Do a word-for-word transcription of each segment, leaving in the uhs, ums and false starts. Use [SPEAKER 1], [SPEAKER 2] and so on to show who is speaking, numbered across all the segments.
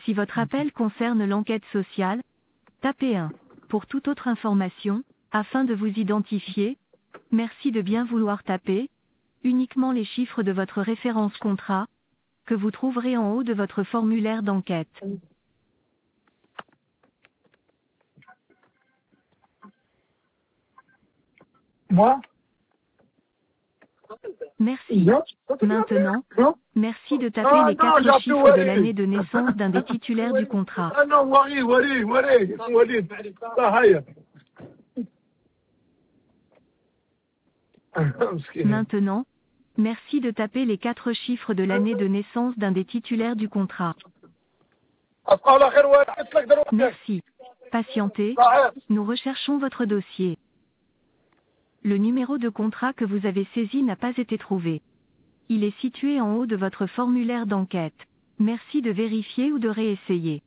[SPEAKER 1] Si votre appel concerne l'enquête sociale, tapez un. Pour toute autre information, afin de vous identifier, merci de bien vouloir taper uniquement les chiffres de votre référence contrat, que vous trouverez en haut de votre formulaire d'enquête.
[SPEAKER 2] Moi?
[SPEAKER 1] Merci. Maintenant, merci de taper
[SPEAKER 2] Ah
[SPEAKER 1] les
[SPEAKER 2] non,
[SPEAKER 1] quatre
[SPEAKER 2] j'ai appelé
[SPEAKER 1] chiffres de
[SPEAKER 2] Walid.
[SPEAKER 1] l'année de naissance d'un des titulaires du contrat.
[SPEAKER 2] Ah non, Walid, Walid, Walid, Walid. لا هيا. مسكين.
[SPEAKER 1] Maintenant, merci de taper les quatre chiffres de l'année de naissance d'un des titulaires du contrat.
[SPEAKER 2] أصبح على خير وين قلت لك دروك.
[SPEAKER 1] Merci. Patientez,
[SPEAKER 2] صحيح.
[SPEAKER 1] nous recherchons votre dossier. Le numéro de contrat que vous avez saisi n'a pas été trouvé. Il est situé en haut de votre formulaire d'enquête. Merci de vérifier ou de réessayer.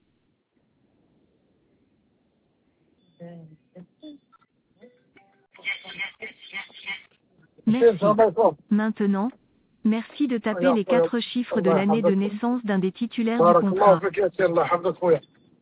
[SPEAKER 1] Merci. Maintenant, merci de taper les quatre chiffres de l'année de naissance d'un des titulaires du
[SPEAKER 2] بارك الله
[SPEAKER 1] contrat.
[SPEAKER 2] فيك يا سيدي الله يحفظك خويا.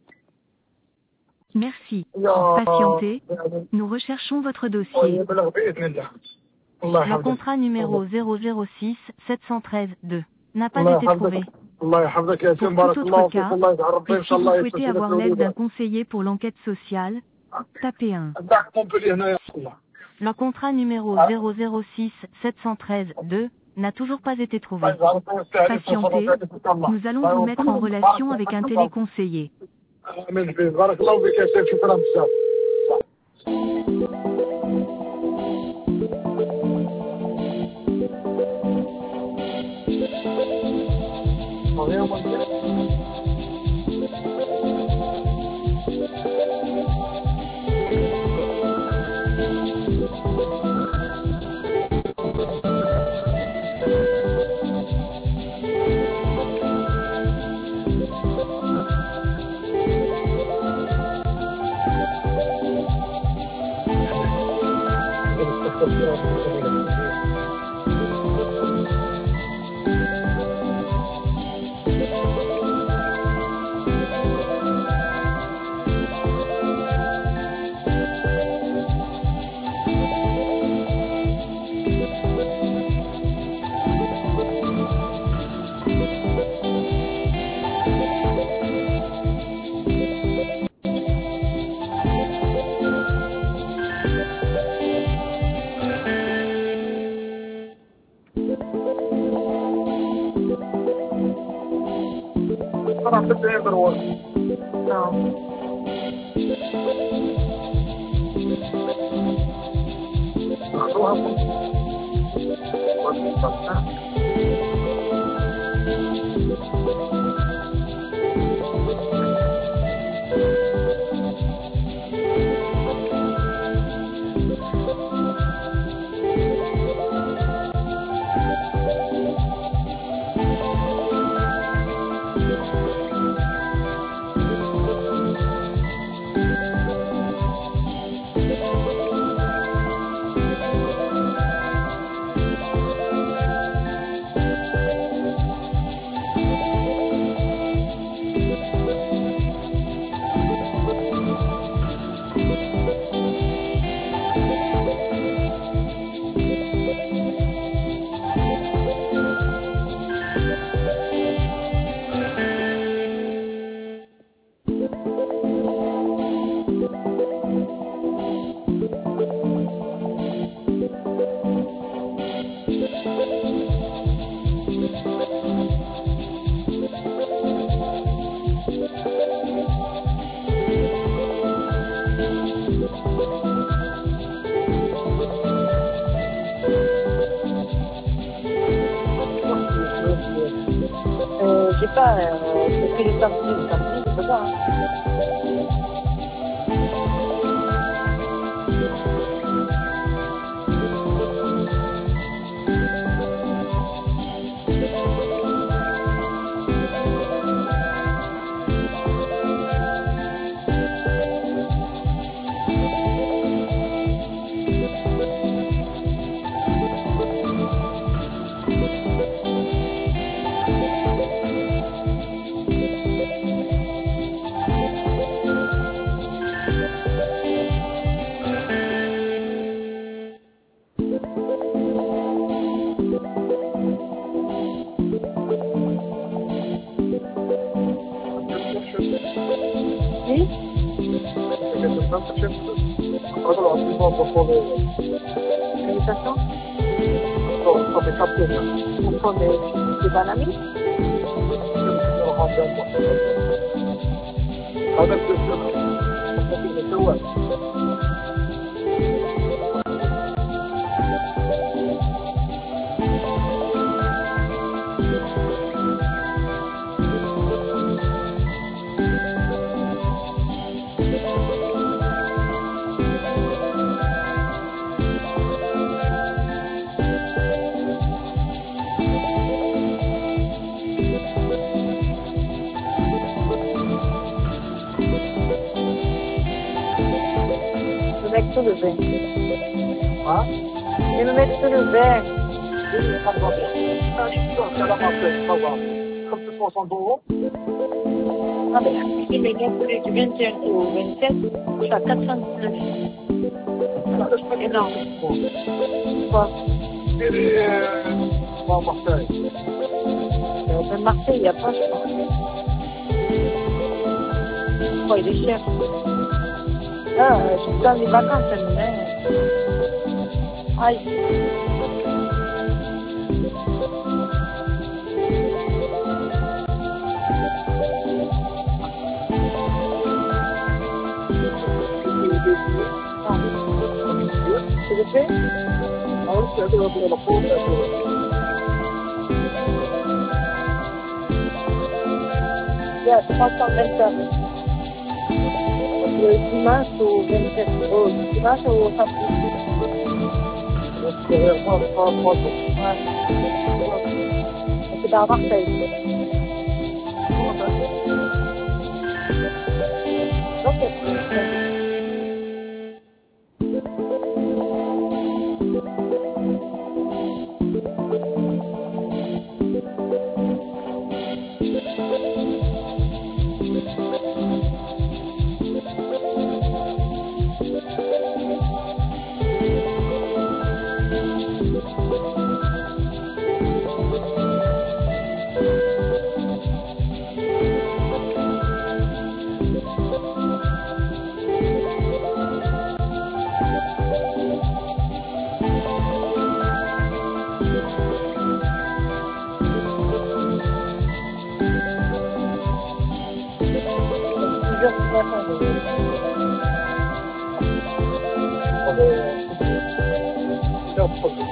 [SPEAKER 1] Merci.
[SPEAKER 2] يا
[SPEAKER 1] Patientez, nous recherchons votre dossier.
[SPEAKER 2] يبلغ بإذن الله. الله
[SPEAKER 1] Le
[SPEAKER 2] يحفظك.
[SPEAKER 1] contrat numéro zéro zéro six sept un trois deux n'a pas
[SPEAKER 2] الله
[SPEAKER 1] été trouvé.
[SPEAKER 2] يحفظك. الله يحفظك يا سيدي
[SPEAKER 1] Pour
[SPEAKER 2] بارك
[SPEAKER 1] tout
[SPEAKER 2] الله
[SPEAKER 1] autre
[SPEAKER 2] فيك
[SPEAKER 1] cas,
[SPEAKER 2] الله يجعل ربي
[SPEAKER 1] et
[SPEAKER 2] إن
[SPEAKER 1] si
[SPEAKER 2] شاء
[SPEAKER 1] vous
[SPEAKER 2] الله
[SPEAKER 1] souhaitez
[SPEAKER 2] يستجيب
[SPEAKER 1] avoir l'aide d'un
[SPEAKER 2] لك.
[SPEAKER 1] conseiller pour l'enquête sociale, tapez un.
[SPEAKER 2] دعك مونبولي هنا يا الله.
[SPEAKER 1] Le contrat numéro zéro zéro six sept un trois deux n'a toujours pas été trouvé. Patientez, nous allons vous mettre en relation avec un téléconseiller.
[SPEAKER 2] آمين فيك بارك الله فيك يا سيدي شكرا بزاف. أنا بدي أعمل ورق. نعم. أخذوها
[SPEAKER 3] J'ai pas euh, fait les parties, les parties, je peux pas. Hein. Oui. Félicitations. Pourquoi mais c'est pas un ami? Le mec sous le verre.
[SPEAKER 2] Hein?
[SPEAKER 3] Et le mec sous le verre.
[SPEAKER 2] Comme c'est soixante euros.
[SPEAKER 3] Ah ben, il est bien plus du vingt et un au vingt-sept, je suis à quatre cent dix-neuf. Énorme. Quoi?
[SPEAKER 2] Et les, euh, à Marseille.
[SPEAKER 3] Euh, de Marseille, il n'y a pas, je pense. Quoi, il est cher. Ah, euh, je suis dans les vacances, elle me met. Aïe.
[SPEAKER 2] C'est le fait? Ah oui, c'est un peu la peau, c'est un peu.
[SPEAKER 3] Il y a trois cent vingt-quatre. Le dimanche au vingt-sept. Au dimanche au samedi.
[SPEAKER 2] C'est vraiment trois, trois jours.
[SPEAKER 3] Ouais. C'est dans Marseille. Ok. Plusieurs situations.
[SPEAKER 2] On est, c'est un projet.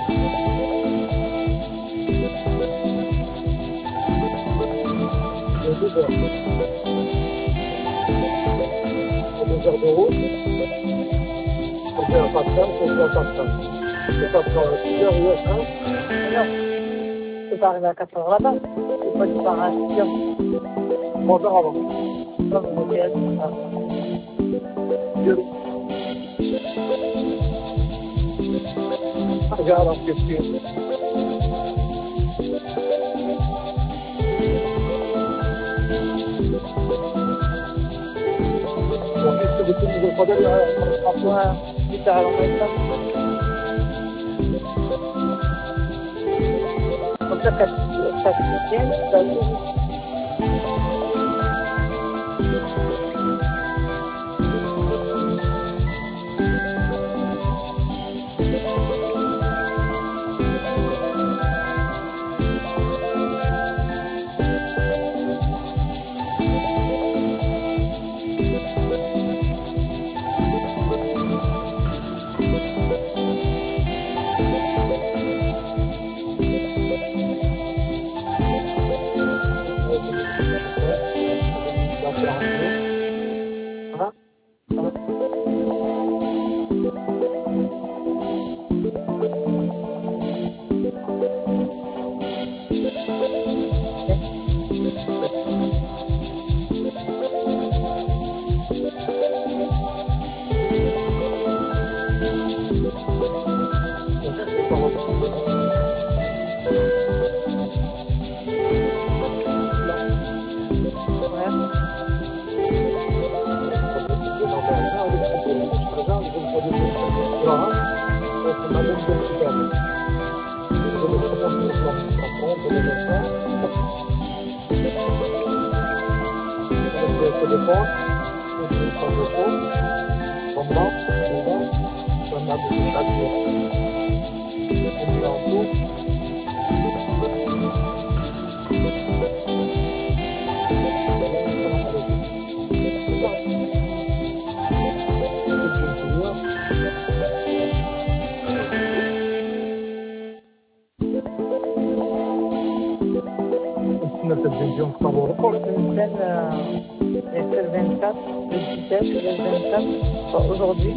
[SPEAKER 2] C'est deux heures. C'est deux heures de route. On fait un patin, on fait un patin. C'est pas prendre six heures, huit heures, hein?
[SPEAKER 3] Non. Tu peux pas arriver à quatre heures là-bas. C'est pas du par un stylo.
[SPEAKER 2] trois heures avant.
[SPEAKER 3] Pas mon hôtel. Ah.
[SPEAKER 2] Regarde en question. Donc, est-ce que vous pouvez nous reprendre là?
[SPEAKER 3] Ouais. Huit heures à l'emploi. Comme ça, quand tu viens, tu vas aller.
[SPEAKER 2] nous sommes locaux, comme là, souvent, on a beaucoup d'adhérents. On est en tout. Üstüne televizyon kitabu koy.
[SPEAKER 3] Bruxelles, euh, Bruxelles vingt-quatre, le dix-sept, le vingt-quatre, enfin, aujourd'hui,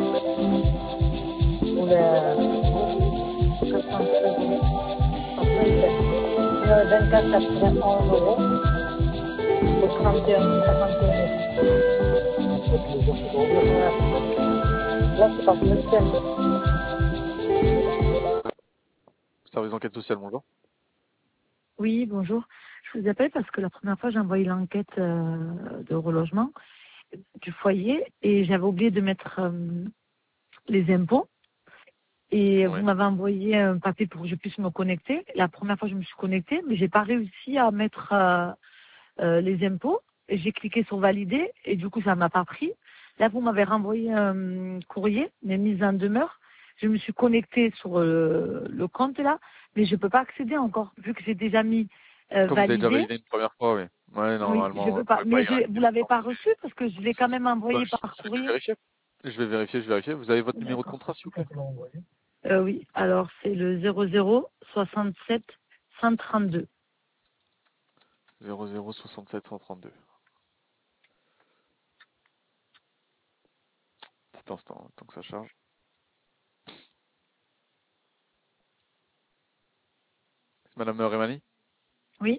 [SPEAKER 3] pour les quatre cent treize euros. Après, le vingt-quatre, quatre-vingt-onze euros. Le trente et un, quarante et un euros. Ouais. Là, c'est par Bruxelles.
[SPEAKER 4] Service d'enquête sociale, bonjour.
[SPEAKER 5] Oui, bonjour. Je vous appelle parce que la première fois, j'ai envoyé l'enquête euh, de relogement du foyer et j'avais oublié de mettre euh, les impôts. Et
[SPEAKER 4] Ouais.
[SPEAKER 5] vous m'avez envoyé un papier pour que je puisse me connecter. La première fois, je me suis connectée, mais j'ai pas réussi à mettre euh, euh, les impôts. Et j'ai cliqué sur valider et du coup, ça m'a pas pris. Là, vous m'avez renvoyé un courrier, mes mises en demeure. Je me suis connectée sur euh, le compte là, mais je peux pas accéder encore vu que j'ai déjà mis euh,
[SPEAKER 4] Comme vous avez déjà
[SPEAKER 5] validé.
[SPEAKER 4] validé une première fois, oui. Ouais,
[SPEAKER 5] Oui, je
[SPEAKER 4] normalement,
[SPEAKER 5] peux
[SPEAKER 4] vous
[SPEAKER 5] pas.
[SPEAKER 4] pouvez pas
[SPEAKER 5] Mais
[SPEAKER 4] y
[SPEAKER 5] je, vous
[SPEAKER 4] arriver.
[SPEAKER 5] l'avez pas reçu parce que je l'ai quand même
[SPEAKER 4] Bah,
[SPEAKER 5] envoyé
[SPEAKER 4] je,
[SPEAKER 5] par
[SPEAKER 4] je vais
[SPEAKER 5] courrier.
[SPEAKER 4] vérifier. Je vais vérifier, je vais vérifier. Vous avez votre numéro de
[SPEAKER 5] D'accord.
[SPEAKER 4] contrat, s'il vous plaît?
[SPEAKER 5] Euh, oui, alors c'est le zéro zéro soixante-sept cent trente-deux.
[SPEAKER 4] zéro zéro soixante-sept cent trente-deux. Petit instant, tant que ça charge. C'est Madame Remani?
[SPEAKER 5] Oui,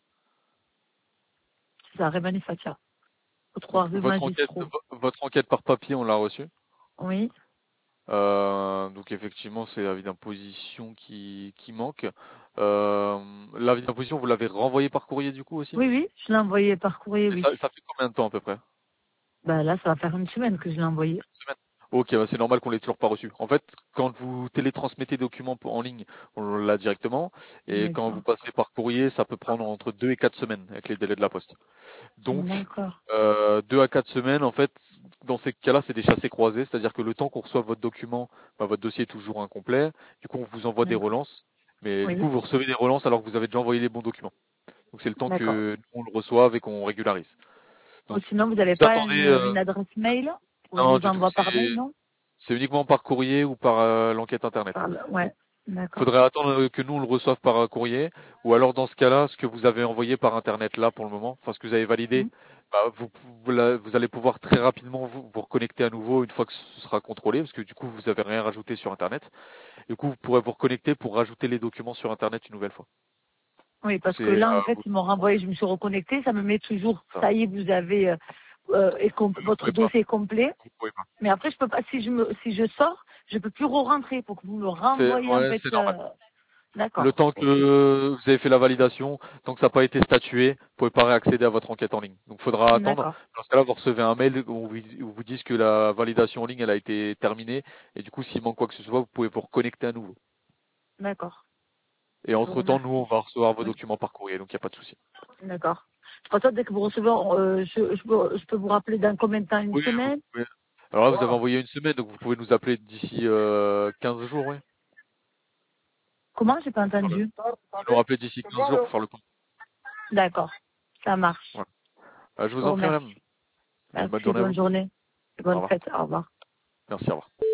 [SPEAKER 5] c'est ça, Remani Fatia. Au trois
[SPEAKER 4] Donc,
[SPEAKER 5] rue
[SPEAKER 4] votre enquête,
[SPEAKER 5] Magistro.
[SPEAKER 4] vo- votre enquête par papier, on l'a reçue.
[SPEAKER 5] Oui,
[SPEAKER 4] Euh, donc effectivement, c'est l'avis d'imposition qui, qui manque. Euh, l'avis d'imposition, vous l'avez renvoyé par courrier du coup aussi?
[SPEAKER 5] oui, oui, je l'ai envoyé par courrier,
[SPEAKER 4] Et
[SPEAKER 5] oui.
[SPEAKER 4] ça, ça fait combien de temps à peu près?
[SPEAKER 5] Bah là, ça va faire une semaine que je l'ai envoyé.
[SPEAKER 4] Une semaine. Ok, bah c'est normal qu'on l'ait toujours pas reçu. En fait, quand vous télétransmettez des documents pour- en ligne, on l'a directement. Et quand vous
[SPEAKER 5] D'accord.
[SPEAKER 4] passez par courrier, ça peut prendre entre deux et quatre semaines avec les délais de la poste. Donc,
[SPEAKER 5] D'accord.
[SPEAKER 4] euh, deux à quatre semaines, en fait, dans ces cas-là, c'est des chassés croisés. C'est-à-dire que le temps qu'on reçoive votre document, bah, votre dossier est toujours incomplet. Du coup, on vous envoie des
[SPEAKER 5] D'accord.
[SPEAKER 4] relances. Mais du
[SPEAKER 5] Oui,
[SPEAKER 4] coup, vous recevez des relances alors que vous avez déjà envoyé les bons documents. Donc, c'est le temps
[SPEAKER 5] d'accord.
[SPEAKER 4] que nous, on le reçoive et qu'on régularise.
[SPEAKER 5] Ou
[SPEAKER 4] Donc,
[SPEAKER 5] sinon, vous n'avez
[SPEAKER 4] vous
[SPEAKER 5] pas
[SPEAKER 4] attendez...
[SPEAKER 5] une,
[SPEAKER 4] euh,
[SPEAKER 5] une adresse mail où je
[SPEAKER 4] non,
[SPEAKER 5] vous
[SPEAKER 4] du tout.
[SPEAKER 5] envoie par mail,
[SPEAKER 4] C'est
[SPEAKER 5] non?
[SPEAKER 4] c'est uniquement par courrier ou par euh, l'enquête internet.
[SPEAKER 5] Par le- Ouais,
[SPEAKER 4] Il
[SPEAKER 5] d'accord.
[SPEAKER 4] faudrait attendre euh, que nous on le reçoive par euh, courrier, ou alors dans ce cas-là, ce que vous avez envoyé par internet là pour le moment, enfin ce que vous avez validé,
[SPEAKER 5] Mhm.
[SPEAKER 4] bah, vous, vous, la- vous allez pouvoir très rapidement vous, vous reconnecter à nouveau une fois que ce sera contrôlé, parce que du coup vous avez rien rajouté sur internet. Du coup vous pourrez vous reconnecter pour rajouter les documents sur internet une nouvelle fois.
[SPEAKER 5] Oui, parce
[SPEAKER 4] C'est
[SPEAKER 5] que là,
[SPEAKER 4] euh,
[SPEAKER 5] en fait,
[SPEAKER 4] vous-
[SPEAKER 5] ils m'ont renvoyé, je me suis reconnectée, ça me met toujours,
[SPEAKER 4] ça.
[SPEAKER 5] ça y est, vous avez, euh, euh, est com-
[SPEAKER 4] Vous
[SPEAKER 5] votre
[SPEAKER 4] pouvez pas,
[SPEAKER 5] dossier est complet.
[SPEAKER 4] vous pouvez pas.
[SPEAKER 5] Mais après, je peux pas, si je me, si je sors, je peux plus re-rentrer pour que vous me
[SPEAKER 4] C'est
[SPEAKER 5] renvoyez, en
[SPEAKER 4] ouais,
[SPEAKER 5] fait,
[SPEAKER 4] c'est normal.
[SPEAKER 5] euh,
[SPEAKER 4] Le
[SPEAKER 5] d'accord.
[SPEAKER 4] temps que
[SPEAKER 5] Ok.
[SPEAKER 4] vous avez fait la validation, tant que ça n'a pas été statué, vous pouvez pas réaccéder à votre enquête en ligne. Donc, il faudra attendre.
[SPEAKER 5] D'accord.
[SPEAKER 4] Dans ce cas-là, vous recevez un mail où vous, où vous dit que la validation en ligne, elle a été terminée. Et du coup, s'il manque quoi que ce soit, vous pouvez vous reconnecter à nouveau.
[SPEAKER 5] D'accord.
[SPEAKER 4] Et
[SPEAKER 5] Je vous
[SPEAKER 4] entre-temps, nous, on
[SPEAKER 5] remercie.
[SPEAKER 4] va recevoir vos
[SPEAKER 5] Oui.
[SPEAKER 4] documents par courrier, donc il n'y a pas de souci.
[SPEAKER 5] D'accord. De toute façon, dès que vous recevez, euh, je, je, peux, je peux vous rappeler dans combien de temps? Une
[SPEAKER 4] Oui, vous
[SPEAKER 5] semaine?
[SPEAKER 4] pouvez. Alors là, vous avez envoyé une semaine, donc vous pouvez nous appeler d'ici euh, quinze jours, oui.
[SPEAKER 5] Comment? J'ai pas
[SPEAKER 4] Faire le-
[SPEAKER 5] entendu.
[SPEAKER 4] Vous nous rappelez d'ici quinze jours pour faire le point.
[SPEAKER 5] D'accord. Ça marche.
[SPEAKER 4] Voilà. Euh, je
[SPEAKER 5] Je
[SPEAKER 4] vous
[SPEAKER 5] vous
[SPEAKER 4] en prie,
[SPEAKER 5] remercie.
[SPEAKER 4] madame. Bonne
[SPEAKER 5] Merci.
[SPEAKER 4] journée à
[SPEAKER 5] Bonne
[SPEAKER 4] vous.
[SPEAKER 5] journée.
[SPEAKER 4] Au
[SPEAKER 5] Bonne
[SPEAKER 4] revoir.
[SPEAKER 5] fête. Au revoir.
[SPEAKER 4] Merci, au revoir.